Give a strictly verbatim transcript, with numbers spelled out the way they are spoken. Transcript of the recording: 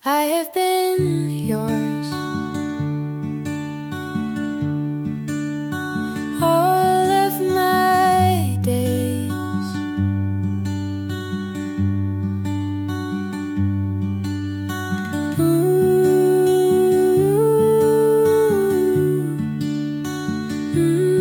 I have been yours all of my days. Ooh, mm.